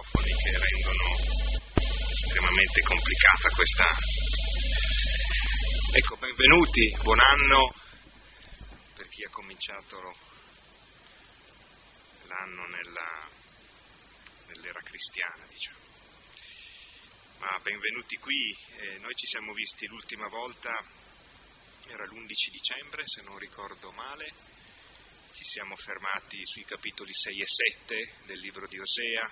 microfoni che rendono estremamente complicata questa. Ecco, benvenuti, buon anno per chi ha cominciato l'anno nell'era cristiana, diciamo. Ma benvenuti qui, noi ci siamo visti l'ultima volta, era l'11 dicembre se non ricordo male, ci siamo fermati sui capitoli 6 e 7 del libro di Osea.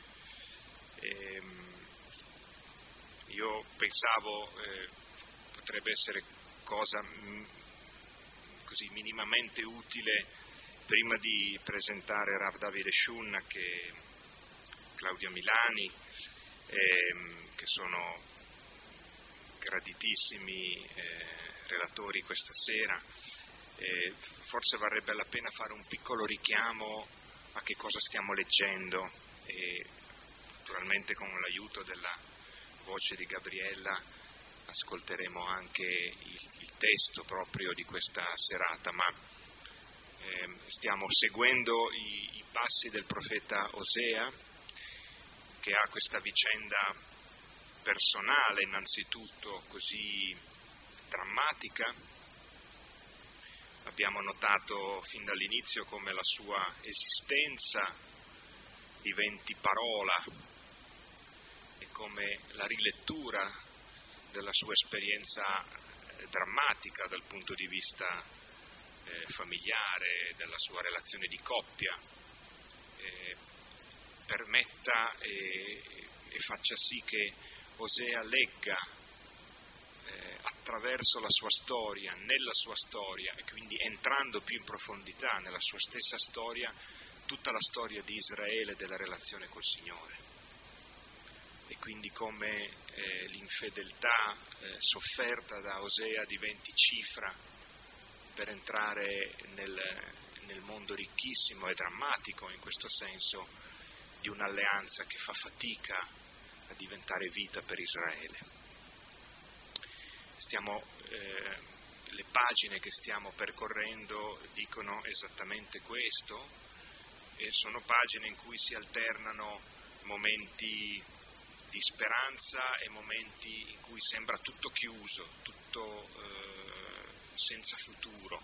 Io pensavo potrebbe essere cosa così minimamente utile prima di presentare Rav Davide Shun che Claudio Milani, che sono graditissimi relatori questa sera. Forse varrebbe la pena fare un piccolo richiamo a che cosa stiamo leggendo e naturalmente con l'aiuto della voce di Gabriella ascolteremo anche il testo proprio di questa serata, ma stiamo seguendo i passi del profeta Osea, che ha questa vicenda personale innanzitutto così drammatica. Abbiamo notato fin dall'inizio come la sua esistenza diventi parola e come la rilettura della sua esperienza drammatica dal punto di vista familiare, della sua relazione di coppia, permetta e faccia sì che Osea legga attraverso la sua storia, nella sua storia, e quindi entrando più in profondità nella sua stessa storia, tutta la storia di Israele e della relazione col Signore. E quindi come l'infedeltà sofferta da Osea diventi cifra per entrare nel mondo ricchissimo e drammatico, in questo senso, di un'alleanza che fa fatica a diventare vita per Israele. Le pagine che stiamo percorrendo dicono esattamente questo, e sono pagine in cui si alternano momenti di speranza e momenti in cui sembra tutto chiuso, tutto senza futuro.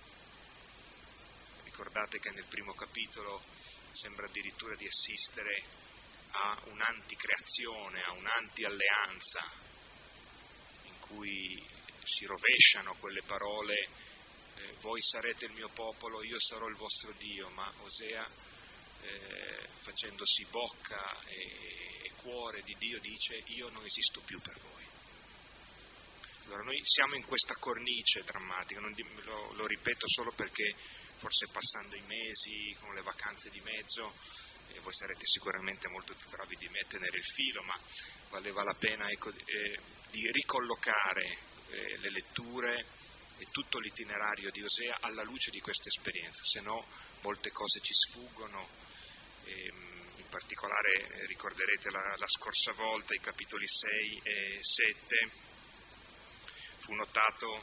Ricordate che nel primo capitolo sembra addirittura di assistere a un'anticreazione, a un'anti-alleanza, in cui si rovesciano quelle parole, voi sarete il mio popolo, io sarò il vostro Dio, ma Osea, facendosi bocca e cuore di Dio, dice io non esisto più per voi. Allora noi siamo in questa cornice drammatica, lo ripeto solo perché forse passando i mesi, con le vacanze di mezzo, voi sarete sicuramente molto più bravi di me a tenere il filo, ma valeva la pena di ricollocare le letture e tutto l'itinerario di Osea alla luce di questa esperienza, se no molte cose ci sfuggono. In particolare ricorderete la scorsa volta, i capitoli 6 e 7, fu notato,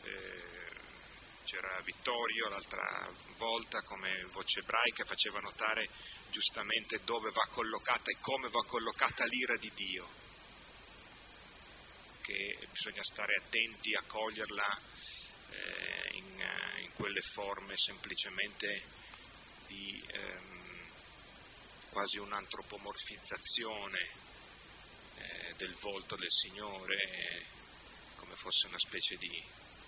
c'era Vittorio l'altra volta come voce ebraica, faceva notare giustamente dove va collocata e come va collocata l'ira di Dio, che bisogna stare attenti a coglierla in quelle forme semplicemente di quasi un'antropomorfizzazione del volto del Signore, come fosse una specie di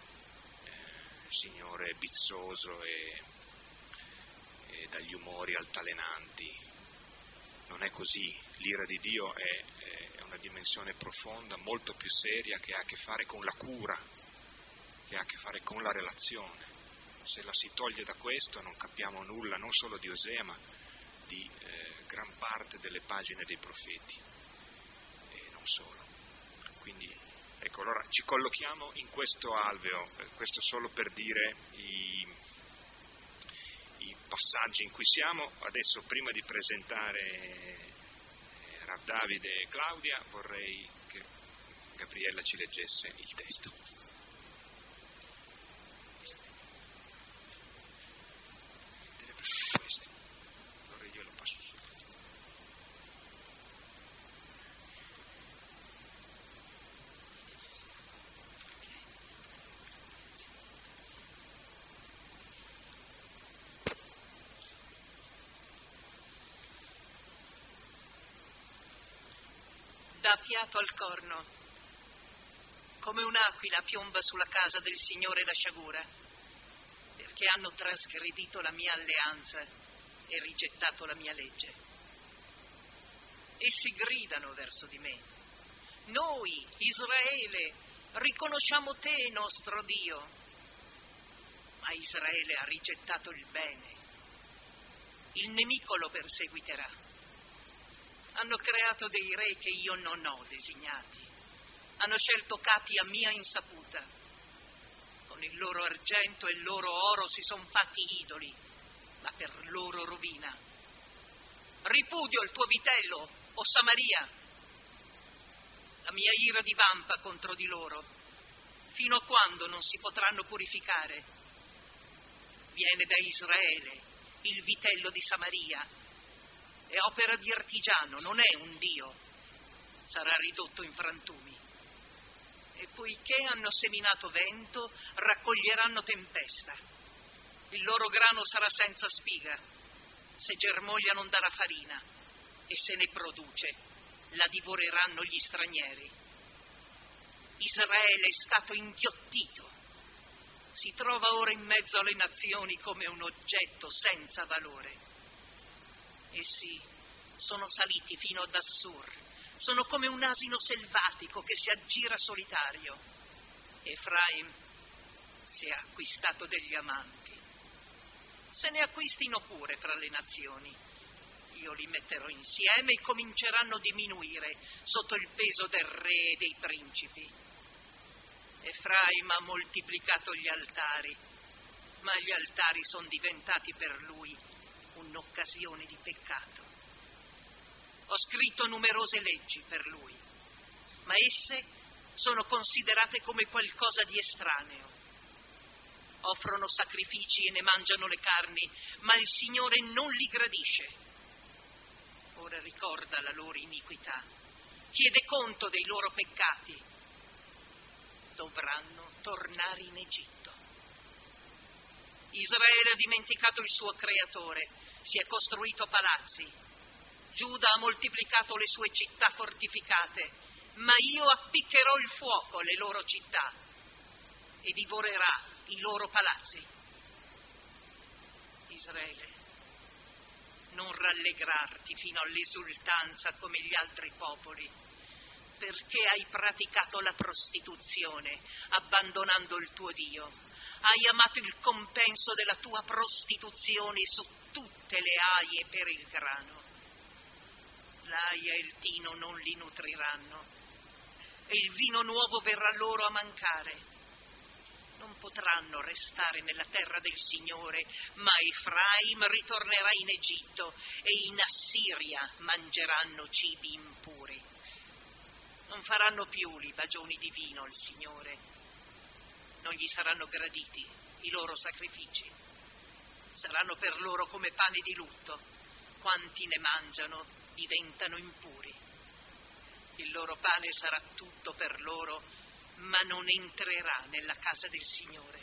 Signore bizzoso e dagli umori altalenanti. Non è così, l'ira di Dio è una dimensione profonda, molto più seria, che ha a che fare con la cura, che ha a che fare con la relazione. Se la si toglie da questo non capiamo nulla, non solo di Osea, ma di gran parte delle pagine dei profeti, e non solo. Quindi, ecco, allora ci collochiamo in questo alveo, questo solo per dire i passaggi in cui siamo. Adesso, prima di presentare Rav Davide e Claudia, vorrei che Gabriella ci leggesse il testo. Allora io lo passo subito. dà fiato al corno. Come un'aquila piomba sulla casa del Signore la sciagura, perché hanno trasgredito la mia alleanza e rigettato la mia legge. Essi gridano verso di me: noi, Israele, riconosciamo te, nostro Dio. Ma Israele ha rigettato il bene. Il nemico lo perseguiterà. Hanno creato dei re che io non ho designati. Hanno scelto capi a mia insaputa. Con il loro argento e il loro oro si sono fatti idoli, ma per loro rovina. Ripudio il tuo vitello, o Samaria. La mia ira divampa contro di loro, fino a quando non si potranno purificare. Viene da Israele, il vitello di Samaria. È opera di artigiano, non è un dio. Sarà ridotto in frantumi. E poiché hanno seminato vento, raccoglieranno tempesta. Il loro grano sarà senza spiga. Se germoglia non darà farina, e se ne produce, la divoreranno gli stranieri. Israele è stato inghiottito. Si trova ora in mezzo alle nazioni come un oggetto senza valore. Essi sono saliti fino ad Assur. Sono come un asino selvatico che si aggira solitario. Efraim si è acquistato degli amanti. Se ne acquistino pure fra le nazioni. Io li metterò insieme e cominceranno a diminuire sotto il peso del re e dei principi. Efraim ha moltiplicato gli altari, ma gli altari sono diventati per lui un'occasione di peccato. Ho scritto numerose leggi per lui, ma esse sono considerate come qualcosa di estraneo. Offrono sacrifici e ne mangiano le carni, ma il Signore non li gradisce. Ora ricorda la loro iniquità, chiede conto dei loro peccati. Dovranno tornare in Egitto. Israele ha dimenticato il suo creatore, si è costruito palazzi. Giuda ha moltiplicato le sue città fortificate, ma io appiccherò il fuoco alle loro città e divorerà i loro palazzi. Israele, non rallegrarti fino all'esultanza come gli altri popoli, perché hai praticato la prostituzione, abbandonando il tuo Dio. Hai amato il compenso della tua prostituzione su tutte le aie per il grano. L'aia e il tino non li nutriranno, e il vino nuovo verrà loro a mancare. Non potranno restare nella terra del Signore, ma Efraim ritornerà in Egitto e in Assiria mangeranno cibi impuri. Non faranno più libagioni di vino al Signore, non gli saranno graditi i loro sacrifici. Saranno per loro come pane di lutto, quanti ne mangiano diventano impuri. Il loro pane sarà tutto per loro, ma non entrerà nella casa del Signore.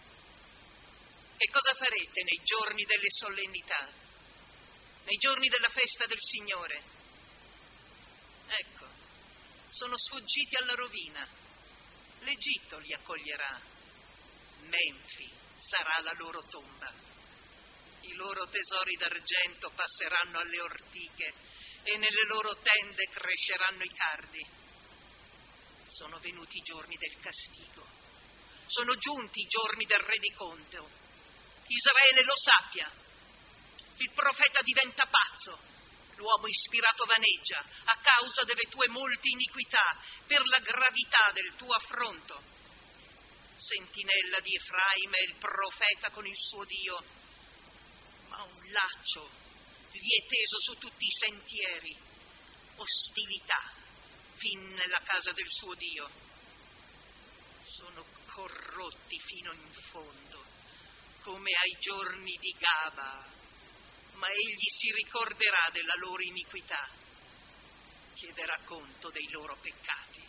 E cosa farete nei giorni delle solennità, nei giorni della festa del Signore? Ecco, sono sfuggiti alla rovina. L'Egitto li accoglierà. Menfi sarà la loro tomba. I loro tesori d'argento passeranno alle ortiche e nelle loro tende cresceranno i cardi. Sono venuti i giorni del castigo. Sono giunti i giorni del rendiconto. Israele lo sappia. Il profeta diventa pazzo. L'uomo ispirato vaneggia a causa delle tue molte iniquità, per la gravità del tuo affronto. Sentinella di Efraim è il profeta con il suo Dio, ma un laccio gli è teso su tutti i sentieri, ostilità fin nella casa del suo Dio. Sono corrotti fino in fondo, come ai giorni di Gaba, ma egli si ricorderà della loro iniquità, chiederà conto dei loro peccati.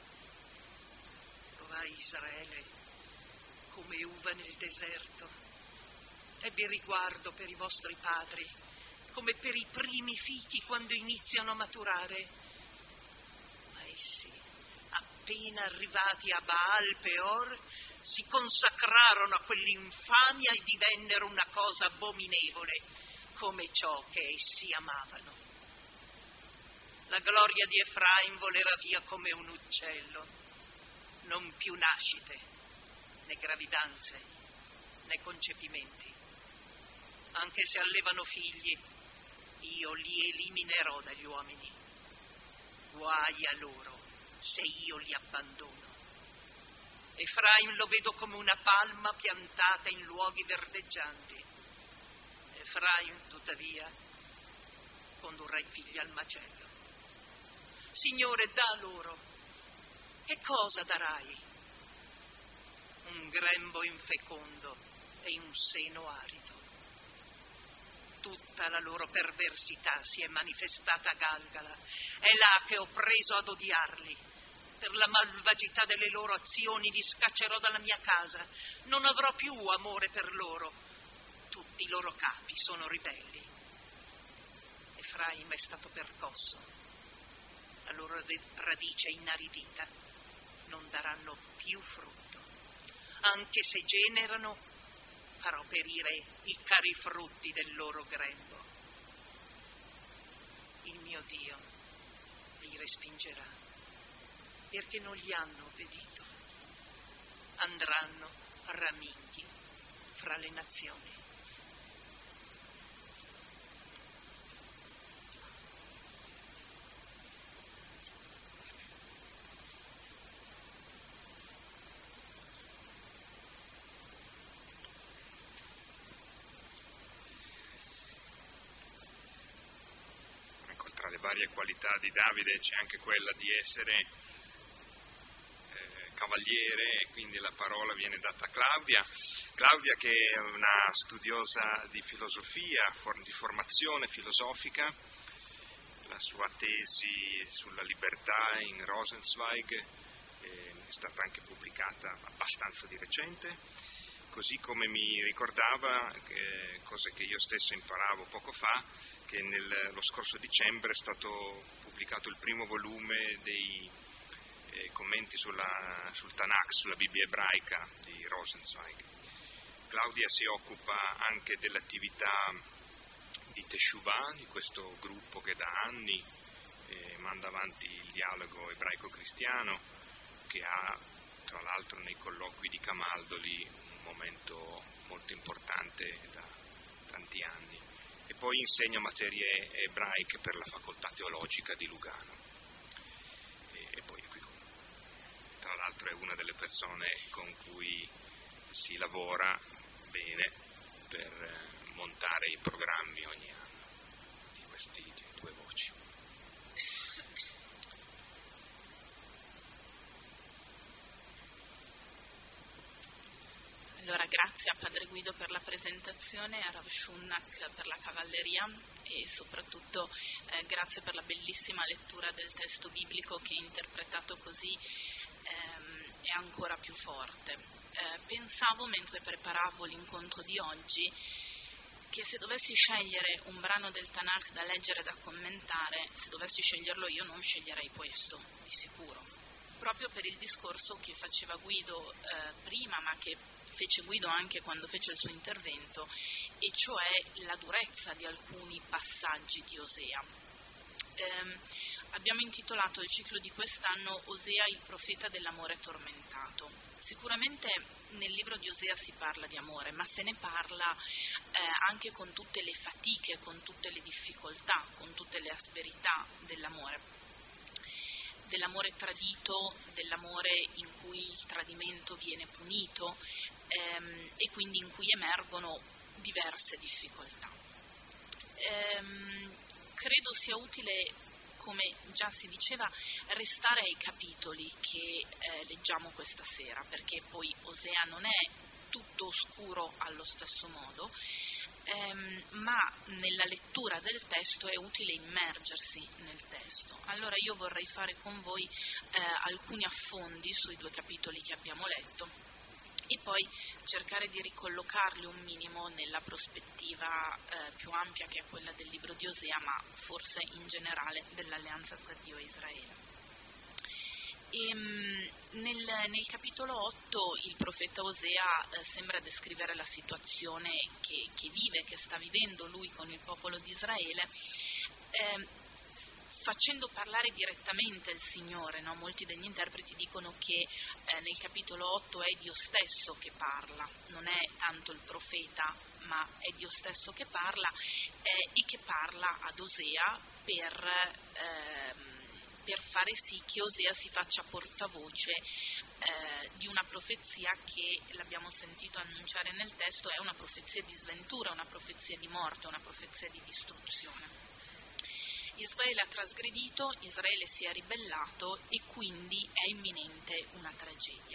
Trovai Israele come uva nel deserto, ebbi riguardo per i vostri padri, come per i primi fichi quando iniziano a maturare. essi, appena arrivati a Baal Peor, si consacrarono a quell'infamia e divennero una cosa abominevole, come ciò che essi amavano. La gloria di Efraim volerà via come un uccello, non più nascite, né gravidanze, né concepimenti. Anche se allevano figli, io li eliminerò dagli uomini. Guai a loro se io li abbandono. Efraim lo vedo come una palma piantata in luoghi verdeggianti. Efraim, tuttavia, condurrà i figli al macello. Signore, dà loro. Che cosa darai? Un grembo infecondo e un seno arido. Tutta la loro perversità si è manifestata a Galgala. È là che ho preso ad odiarli. Per la malvagità delle loro azioni li scaccerò dalla mia casa. Non avrò più amore per loro. Tutti i loro capi sono ribelli. Efraim è stato percosso. La loro radice è inaridita. Non daranno più frutto. Anche se generano, farò perire i cari frutti del loro grembo. Il mio Dio li respingerà, perché non li hanno obbedito. Andranno raminghi fra le nazioni. Tra le varie qualità di Davide c'è anche quella di essere cavaliere, e quindi la parola viene data a Claudia, che è una studiosa di filosofia, di formazione filosofica. La sua tesi sulla libertà in Rosenzweig è stata anche pubblicata abbastanza di recente, così come mi ricordava cose che io stesso imparavo poco fa, che lo scorso dicembre è stato pubblicato il primo volume dei commenti sul Tanakh, sulla Bibbia ebraica di Rosenzweig. Claudia si occupa anche dell'attività di Teshuvah, di questo gruppo che da anni manda avanti il dialogo ebraico-cristiano, che ha tra l'altro nei colloqui di Camaldoli un momento molto importante da tanti anni, e poi insegna materie ebraiche per la facoltà teologica di Lugano, e poi qui tra l'altro è una delle persone con cui si lavora bene per montare i programmi ogni anno di queste due voci. Allora, grazie a Padre Guido per la presentazione, a Rav Shunnak per la cavalleria e soprattutto grazie per la bellissima lettura del testo biblico che interpretato così è ancora più forte. Pensavo mentre preparavo l'incontro di oggi che se dovessi scegliere un brano del Tanakh da leggere e da commentare, se dovessi sceglierlo io non sceglierei questo, di sicuro, proprio per il discorso che faceva Guido prima, ma che fece Guido anche quando fece il suo intervento, e cioè la durezza di alcuni passaggi di Osea. Abbiamo intitolato il ciclo di quest'anno Osea, il profeta dell'amore tormentato. Sicuramente nel libro di Osea si parla di amore, ma se ne parla anche con tutte le fatiche, con tutte le difficoltà, con tutte le asperità dell'amore tradito, dell'amore in cui il tradimento viene punito e quindi in cui emergono diverse difficoltà. Credo sia utile, come già si diceva, restare ai capitoli che leggiamo questa sera, perché poi Osea non è tutto oscuro allo stesso modo, ma nella lettura del testo è utile immergersi nel testo. Allora io vorrei fare con voi alcuni affondi sui due capitoli che abbiamo letto e poi cercare di ricollocarli un minimo nella prospettiva più ampia, che è quella del libro di Osea, ma forse in generale dell'alleanza tra Dio e Israele. Nel capitolo 8 il profeta Osea sembra descrivere la situazione che vive, che sta vivendo lui con il popolo di Israele, facendo parlare direttamente il Signore, no? Molti degli interpreti dicono che nel capitolo 8 è Dio stesso che parla, non è tanto il profeta, ma è Dio stesso che parla e che parla ad Osea per fare sì che Osea si faccia portavoce di una profezia che, l'abbiamo sentito annunciare nel testo, è una profezia di sventura, una profezia di morte, una profezia di distruzione. Israele ha trasgredito, Israele si è ribellato e quindi è imminente una tragedia.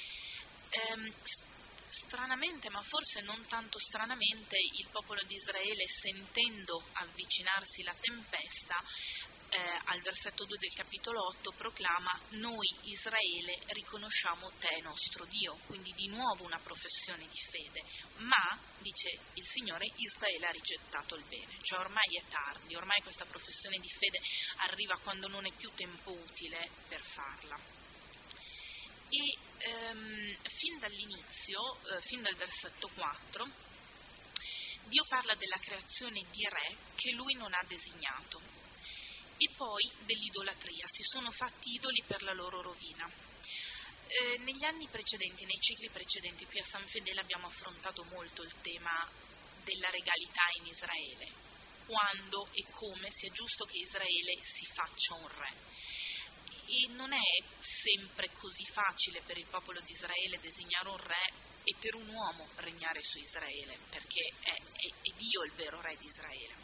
Stranamente, ma forse non tanto stranamente, il popolo di Israele, sentendo avvicinarsi la tempesta, al versetto 2 del capitolo 8 proclama: noi Israele riconosciamo te nostro Dio, quindi di nuovo una professione di fede, ma, dice il Signore, Israele ha rigettato il bene, cioè ormai è tardi, ormai questa professione di fede arriva quando non è più tempo utile per farla. E fin dall'inizio, fin dal versetto 4, Dio parla della creazione di re che lui non ha designato. E poi dell'idolatria, si sono fatti idoli per la loro rovina. Negli anni precedenti, nei cicli precedenti, qui a San Fedele abbiamo affrontato molto il tema della regalità in Israele, quando e come sia giusto che Israele si faccia un re. E non è sempre così facile per il popolo di Israele designare un re e per un uomo regnare su Israele, perché è Dio il vero re di Israele.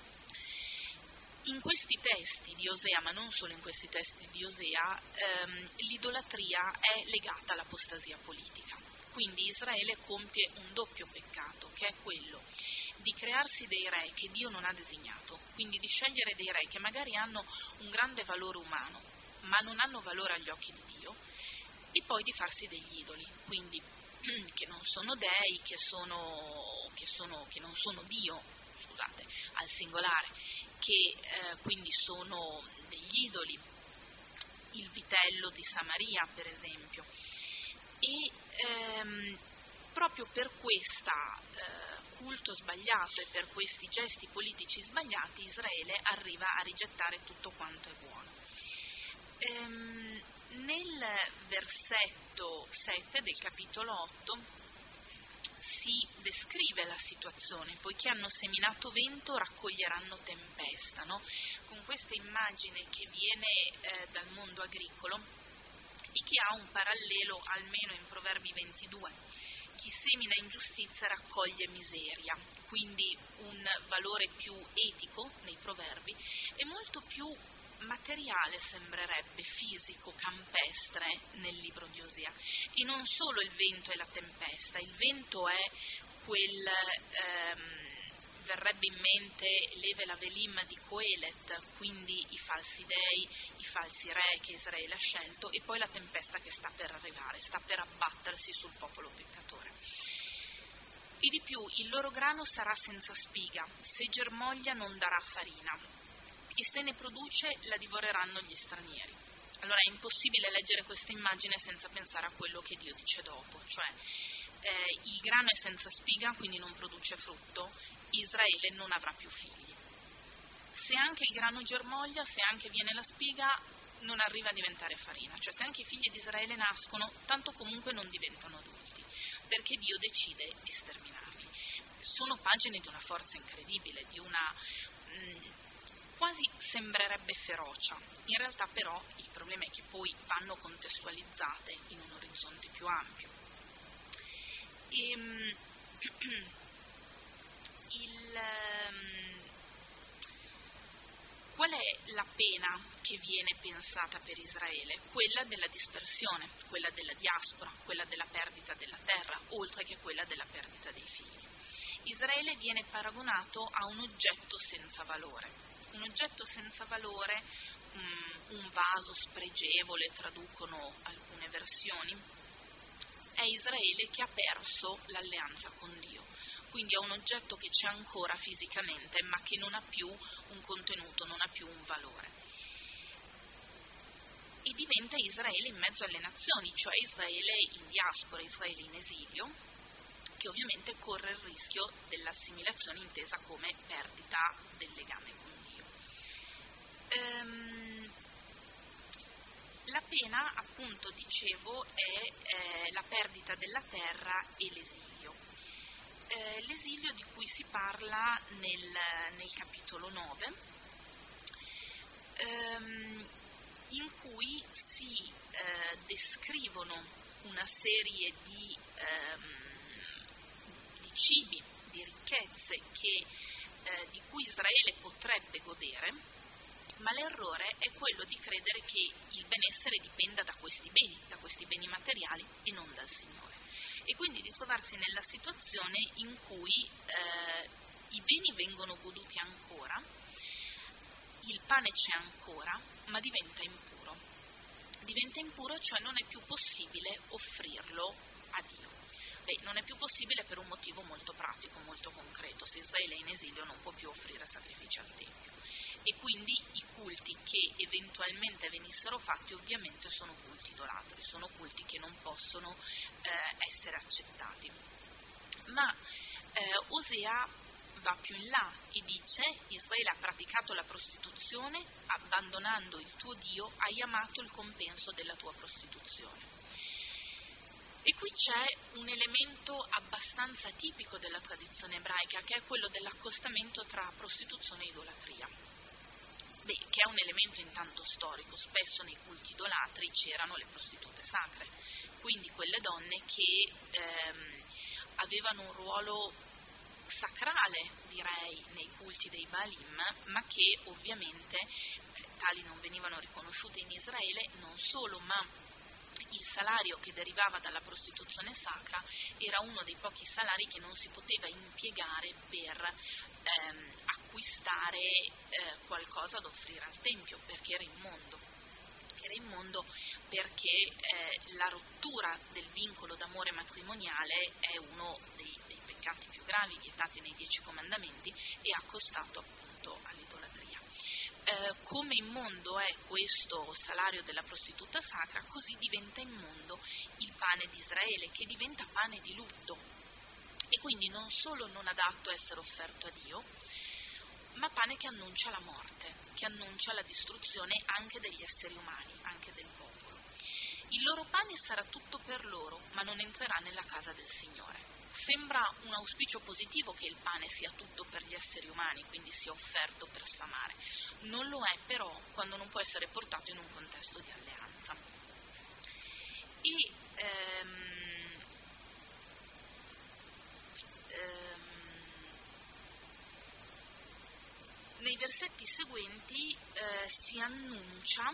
In questi testi di Osea, ma non solo in questi testi di Osea, l'idolatria è legata all'apostasia politica. Quindi Israele compie un doppio peccato, che è quello di crearsi dei re che Dio non ha designato, quindi di scegliere dei re che magari hanno un grande valore umano, ma non hanno valore agli occhi di Dio, e poi di farsi degli idoli, quindi che non sono dei, che non sono Dio, scusate, al singolare, che quindi sono degli idoli, il vitello di Samaria per esempio. E proprio per questo culto sbagliato e per questi gesti politici sbagliati Israele arriva a rigettare tutto quanto è buono. Nel versetto 7 del capitolo 8 si descrive la situazione: poiché hanno seminato vento raccoglieranno tempesta, no? Con questa immagine che viene dal mondo agricolo e che ha un parallelo almeno in Proverbi 22. Chi semina ingiustizia raccoglie miseria, quindi un valore più etico nei proverbi e molto più materiale, sembrerebbe, fisico, campestre nel libro di Osea. E non solo il vento e la tempesta, il vento è verrebbe in mente l'Eve Lavelim di Coelet, quindi i falsi dei, i falsi re che Israele ha scelto, e poi la tempesta che sta per arrivare, sta per abbattersi sul popolo peccatore. E di più, il loro grano sarà senza spiga, se germoglia non darà farina, e se ne produce la divoreranno gli stranieri. Allora è impossibile leggere questa immagine senza pensare a quello che Dio dice dopo, cioè il grano è senza spiga, quindi non produce frutto, Israele non avrà più figli. Se anche il grano germoglia, se anche viene la spiga, non arriva a diventare farina, cioè se anche i figli di Israele nascono, tanto comunque non diventano adulti, perché Dio decide di sterminarli. Sono pagine di una forza incredibile, di una quasi sembrerebbe ferocia, in realtà però il problema è che poi vanno contestualizzate in un orizzonte più ampio. Qual è la pena che viene pensata per Israele? Quella della dispersione, quella della diaspora, quella della perdita della terra, oltre che quella della perdita dei figli. Israele viene paragonato a un oggetto senza valore. Un oggetto senza valore, un vaso spregevole, traducono alcune versioni, è Israele che ha perso l'alleanza con Dio. Quindi è un oggetto che c'è ancora fisicamente, ma che non ha più un contenuto, non ha più un valore. e diventa Israele in mezzo alle nazioni, cioè Israele in diaspora, Israele in esilio, che ovviamente corre il rischio dell'assimilazione intesa come perdita del legame con Dio. La pena, appunto, dicevo, è la perdita della terra e l'esilio. L'esilio di cui si parla nel capitolo 9, in cui si descrivono una serie di cibi, di ricchezze di cui Israele potrebbe godere, ma l'errore è quello di credere che il benessere dipenda da questi beni materiali e non dal Signore. E quindi di trovarsi nella situazione in cui i beni vengono goduti ancora, il pane c'è ancora, ma diventa impuro. Diventa impuro, cioè non è più possibile offrirlo a Dio. Non è più possibile per un motivo molto pratico, molto concreto. Se Israele è in esilio non può più offrire sacrifici al Tempio. E quindi i culti che eventualmente venissero fatti ovviamente sono culti idolatri, sono culti che non possono essere accettati. Ma Osea va più in là e dice: Israele ha praticato la prostituzione, abbandonando il tuo Dio, hai amato il compenso della tua prostituzione. E qui c'è un elemento abbastanza tipico della tradizione ebraica, che è quello dell'accostamento tra prostituzione e idolatria. Che è un elemento intanto storico. Spesso nei culti idolatri c'erano le prostitute sacre, quindi quelle donne che avevano un ruolo sacrale, direi, nei culti dei Baalim, ma che ovviamente tali non venivano riconosciute in Israele, non solo, ma il salario che derivava dalla prostituzione sacra era uno dei pochi salari che non si poteva impiegare per acquistare qualcosa da offrire al Tempio, perché era immondo. Era immondo perché la rottura del vincolo d'amore matrimoniale è uno dei peccati più gravi vietati nei 10 comandamenti e accostato appunto all'idolatria. Come immondo è questo salario della prostituta sacra, così diventa immondo il pane di Israele, che diventa pane di lutto e quindi non solo non adatto a essere offerto a Dio, ma pane che annuncia la morte, che annuncia la distruzione anche degli esseri umani, anche del popolo. Il loro pane sarà tutto per loro, ma non entrerà nella casa del Signore. Sembra un auspicio positivo che il pane sia tutto per gli esseri umani, quindi sia offerto per sfamare. Non lo è però quando non può essere portato in un contesto di alleanza. Nei versetti seguenti si annuncia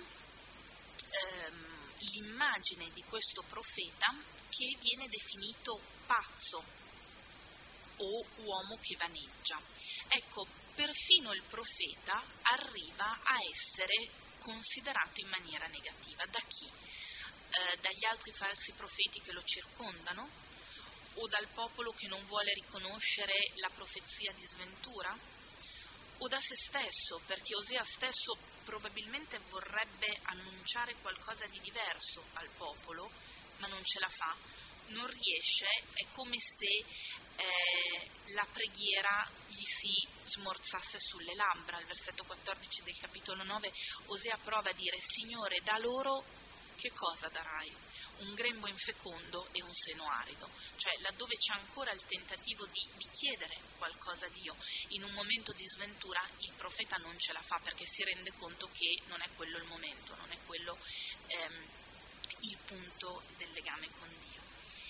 l'immagine di questo profeta che viene definito pazzo o uomo che vaneggia. Ecco, perfino il profeta arriva a essere considerato in maniera negativa. Da chi? Dagli altri falsi profeti che lo circondano? O dal popolo che non vuole riconoscere la profezia di sventura? O da se stesso, perché Osea stesso probabilmente vorrebbe annunciare qualcosa di diverso al popolo, ma non ce la fa, non riesce, è come se la preghiera gli si smorzasse sulle labbra. Al versetto 14 del capitolo 9 Osea prova a dire: Signore, da loro che cosa darai? Un grembo infecondo e un seno arido. Cioè, laddove c'è ancora il tentativo di chiedere qualcosa a Dio, in un momento di sventura il profeta non ce la fa, perché si rende conto che non è quello il momento, non è quello il punto del legame con Dio.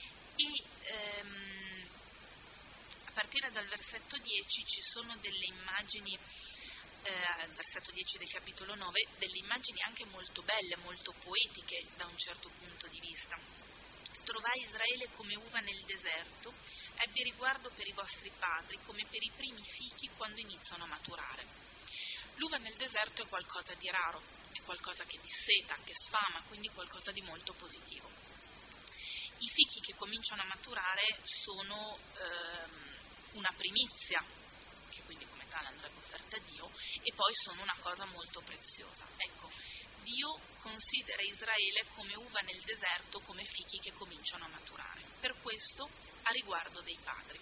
E a partire dal versetto 10 ci sono delle immagini, al versetto 10 del capitolo 9, delle immagini anche molto belle, molto poetiche da un certo punto di vista. Trovai Israele come uva nel deserto, ebbi riguardo per i vostri padri come per i primi fichi quando iniziano a maturare. L'uva nel deserto è qualcosa di raro, è qualcosa che disseta, che sfama, quindi qualcosa di molto positivo. I fichi che cominciano a maturare sono una primizia, che quindi come tale andrebbe offerta a Dio, e poi sono una cosa molto preziosa. Ecco, Dio considera Israele come uva nel deserto, come fichi che cominciano a maturare. Per questo, a riguardo dei padri.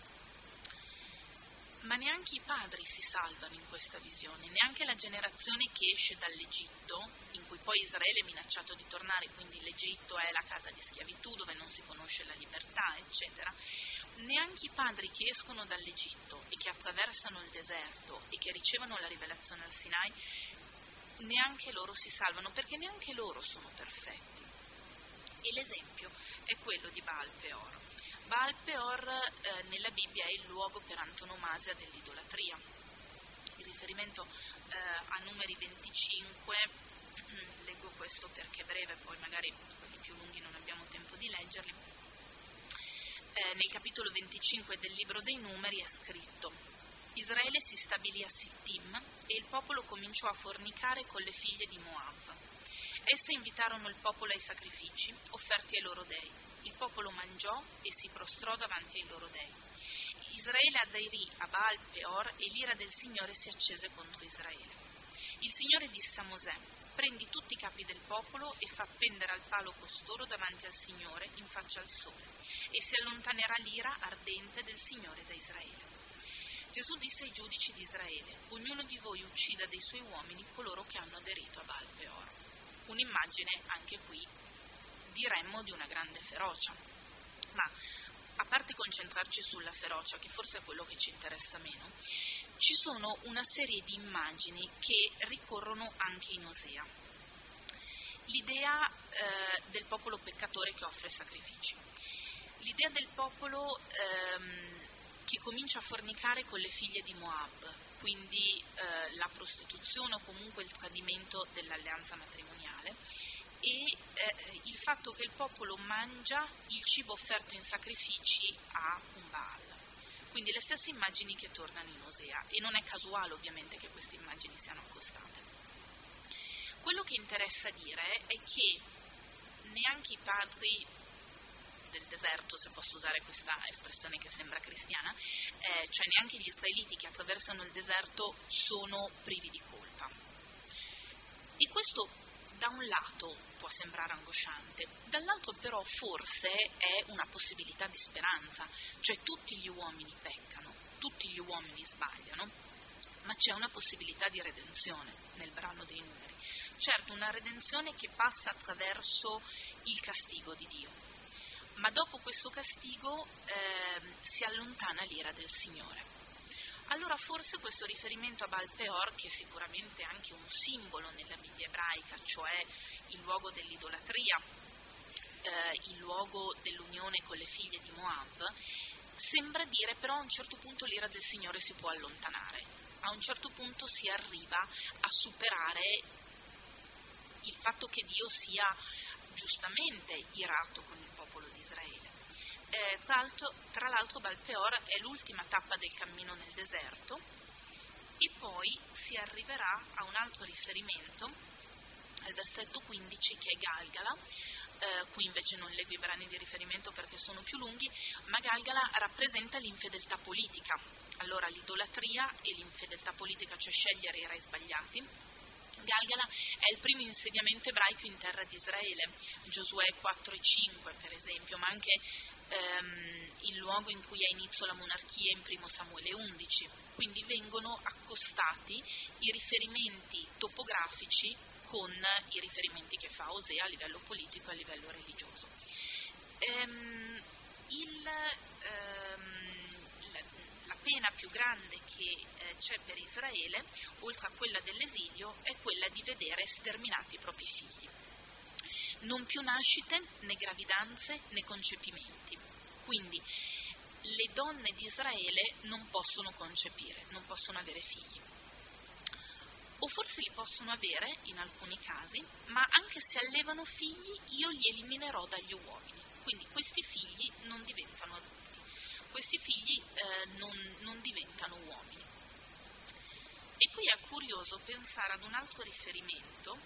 Ma neanche i padri si salvano in questa visione, neanche la generazione che esce dall'Egitto, in cui poi Israele è minacciato di tornare, quindi l'Egitto è la casa di schiavitù dove non si conosce la libertà, eccetera. Neanche i padri che escono dall'Egitto e che attraversano il deserto e che ricevono la rivelazione al Sinai, neanche loro si salvano, perché neanche loro sono perfetti. E l'esempio è quello di Baal Peor. Baal Peor nella Bibbia è il luogo per antonomasia dell'idolatria. Il riferimento a Numeri 25, leggo questo perché è breve, poi magari quelli più lunghi non abbiamo tempo di leggerli. Nel capitolo 25 del libro dei Numeri è scritto: Israele si stabilì a Sittim e il popolo cominciò a fornicare con le figlie di Moab. Esse invitarono il popolo ai sacrifici offerti ai loro dei. Il popolo mangiò e si prostrò davanti ai loro dei. Israele aderì a Baal Peor e l'ira del Signore si accese contro Israele. Il Signore disse a Mosè: prendi tutti i capi del popolo e fa appendere al palo costoro davanti al Signore in faccia al sole, e si allontanerà l'ira ardente del Signore da Israele. Gesù disse ai giudici di Israele: ognuno di voi uccida dei suoi uomini coloro che hanno aderito a Baal Peor. Un'immagine, anche qui, diremmo di una grande ferocia. Ma, a parte concentrarci sulla ferocia, che forse è quello che ci interessa meno, ci sono una serie di immagini che ricorrono anche in Osea. L'idea del popolo peccatore che offre sacrifici. L'idea del popolo che comincia a fornicare con le figlie di Moab, quindi la prostituzione o comunque il tradimento dell'alleanza matrimoniale, e il fatto che il popolo mangia il cibo offerto in sacrifici a un Baal. Quindi le stesse immagini che tornano in Osea, e non è casuale ovviamente che queste immagini siano accostate. Quello che interessa dire è che neanche i padri del deserto, se posso usare questa espressione che sembra cristiana, cioè neanche gli israeliti che attraversano il deserto sono privi di colpa. E questo da un lato può sembrare angosciante, dall'altro però forse è una possibilità di speranza, cioè tutti gli uomini peccano, tutti gli uomini sbagliano, ma c'è una possibilità di redenzione nel brano dei Numeri. Certo, una redenzione che passa attraverso il castigo di Dio, ma dopo questo castigo si allontana l'ira del Signore. Allora forse questo riferimento a Baal Peor, che è sicuramente anche un simbolo nella Bibbia ebraica, cioè il luogo dell'idolatria, il luogo dell'unione con le figlie di Moab, sembra dire però a un certo punto l'ira del Signore si può allontanare, a un certo punto si arriva a superare il fatto che Dio sia giustamente irato con il popolo di Israele. Tra l'altro Baal Peor è l'ultima tappa del cammino nel deserto, e poi si arriverà a un altro riferimento al versetto 15 che è Galgala. Qui invece non leggo i brani di riferimento perché sono più lunghi, ma Galgala rappresenta l'infedeltà politica. Allora l'idolatria e l'infedeltà politica, cioè scegliere i re sbagliati. Galgala è il primo insediamento ebraico in terra di Israele, Giosuè 4 e 5 per esempio, ma anche il luogo in cui ha inizio la monarchia in 1 Samuele 11, quindi vengono accostati i riferimenti topografici con i riferimenti che fa Osea a livello politico e a livello religioso. La pena più grande che c'è per Israele, oltre a quella dell'esilio, è quella di vedere sterminati i propri figli. Non più nascite, né gravidanze, né concepimenti. Quindi le donne di Israele non possono concepire, non possono avere figli. O forse li possono avere in alcuni casi, ma anche se allevano figli io li eliminerò dagli uomini. Quindi questi figli non diventano adulti, questi figli non diventano uomini. E qui è curioso pensare ad un altro riferimento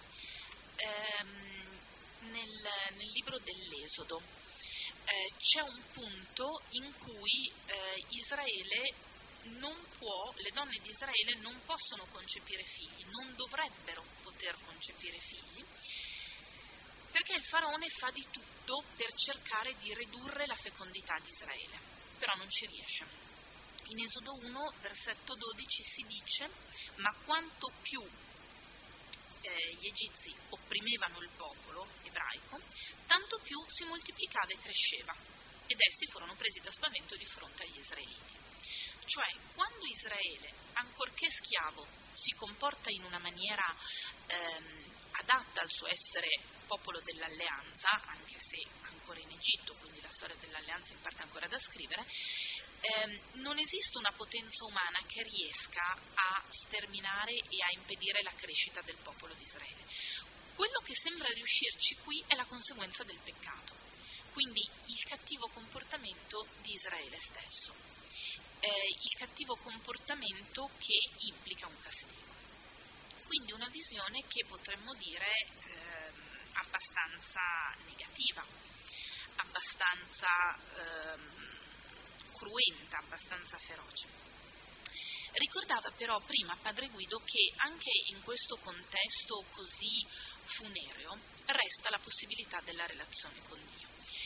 nel libro dell'Esodo. C'è un punto in cui Israele le donne di Israele non possono concepire figli, non dovrebbero poter concepire figli, perché il faraone fa di tutto per cercare di ridurre la fecondità di Israele, però non ci riesce. In Esodo 1, versetto 12 si dice: ma quanto più gli egizi opprimevano il popolo ebraico, tanto più si moltiplicava e cresceva, ed essi furono presi da spavento di fronte agli israeliti. Cioè, quando Israele, ancorché schiavo, si comporta in una maniera adatta al suo essere popolo dell'alleanza, anche se ancora in Egitto, quindi la storia dell'alleanza in parte è ancora da scrivere, non esiste una potenza umana che riesca a sterminare e a impedire la crescita del popolo di Israele. Quello che sembra riuscirci qui è la conseguenza del peccato, quindi il cattivo comportamento di Israele stesso, il cattivo comportamento che implica un castigo. Quindi una visione che potremmo dire abbastanza negativa, abbastanza cruenta, abbastanza feroce. Ricordava però prima Padre Guido che anche in questo contesto così funereo resta la possibilità della relazione con Dio.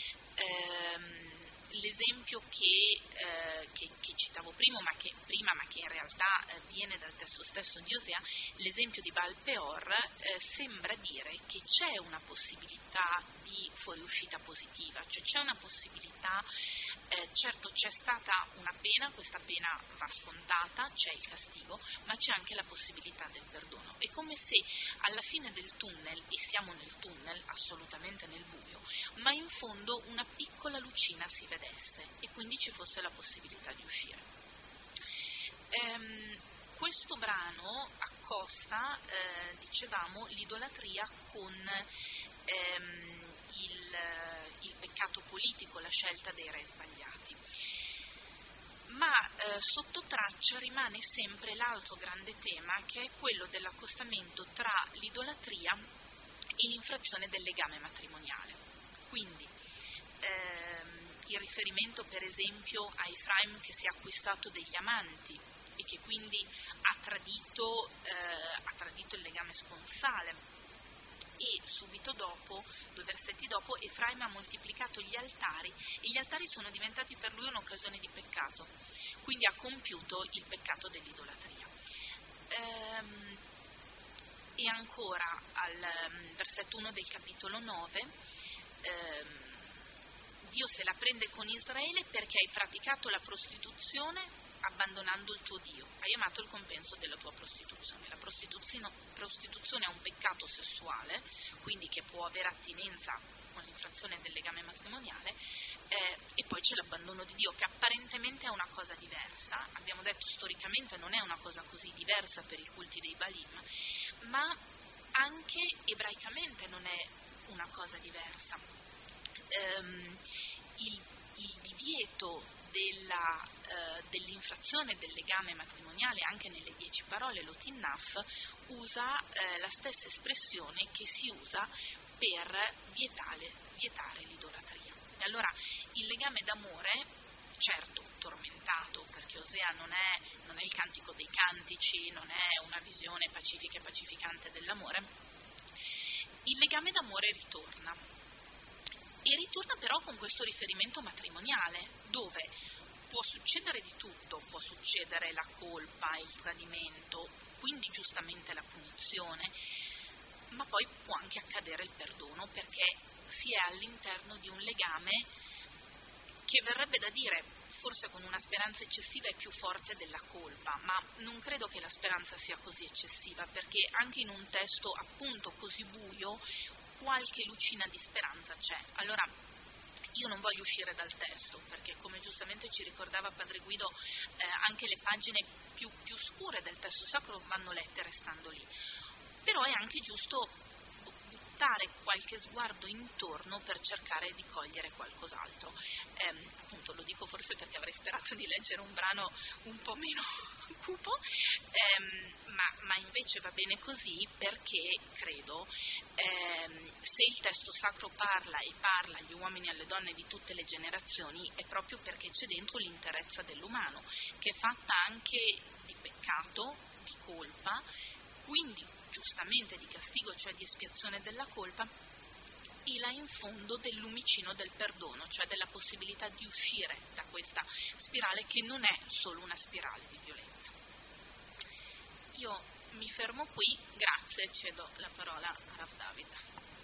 L'esempio che citavo prima, ma che in realtà viene dal testo stesso di Osea, l'esempio di Baal Peor, sembra dire che c'è una possibilità di fuoriuscita positiva, cioè c'è una possibilità, certo c'è stata una pena, questa pena va scontata, c'è il castigo, ma c'è anche la possibilità del perdono. È come se alla fine del tunnel, e siamo nel tunnel, assolutamente nel buio, ma in fondo una piccola lucina si vedesse e quindi ci fosse la possibilità di uscire. Questo brano accosta, dicevamo, l'idolatria con il peccato politico, la scelta dei re sbagliati. Ma sotto traccia rimane sempre l'altro grande tema, che è quello dell'accostamento tra l'idolatria e l'infrazione del legame matrimoniale. Quindi il riferimento per esempio a Efraim che si è acquistato degli amanti e che quindi ha tradito il legame sponsale, e subito dopo, 2 versetti dopo, Efraim ha moltiplicato gli altari e gli altari sono diventati per lui un'occasione di peccato, quindi ha compiuto il peccato dell'idolatria. E ancora al versetto 1 del capitolo 9, Dio se la prende con Israele perché hai praticato la prostituzione abbandonando il tuo Dio, hai amato il compenso della tua prostituzione. La prostituzione è un peccato sessuale, quindi che può avere attinenza con l'infrazione del legame matrimoniale, e poi c'è l'abbandono di Dio, che apparentemente è una cosa diversa. Abbiamo detto storicamente non è una cosa così diversa per i culti dei Baalim, ma anche ebraicamente non è una cosa diversa. Il divieto dell'infrazione del legame matrimoniale, anche nelle 10 parole, l'Otinnaf usa la stessa espressione che si usa per vietare l'idolatria. E allora il legame d'amore, certo tormentato, perché Osea non è il cantico dei cantici, non è una visione pacifica e pacificante dell'amore, il legame d'amore ritorna. E ritorna però con questo riferimento matrimoniale, dove può succedere di tutto, può succedere la colpa, il tradimento, quindi giustamente la punizione, ma poi può anche accadere il perdono, perché si è all'interno di un legame che verrebbe da dire, forse con una speranza eccessiva, è più forte della colpa, ma non credo che la speranza sia così eccessiva, perché anche in un testo appunto così buio qualche lucina di speranza c'è. Allora io non voglio uscire dal testo, perché come giustamente ci ricordava Padre Guido, anche le pagine più scure del testo sacro vanno lette restando lì, però è anche giusto gettare qualche sguardo intorno per cercare di cogliere qualcos'altro. Appunto lo dico forse perché avrei sperato di leggere un brano un po' meno cupo, ma invece va bene così, perché credo se il testo sacro parla agli uomini e alle donne di tutte le generazioni, è proprio perché c'è dentro l'interezza dell'umano, che è fatta anche di peccato, di colpa, quindi giustamente di castigo, cioè di espiazione della colpa, e là in fondo del lumicino del perdono, cioè della possibilità di uscire da questa spirale che non è solo una spirale di violenza. Io mi fermo qui, grazie, cedo la parola a Rav David.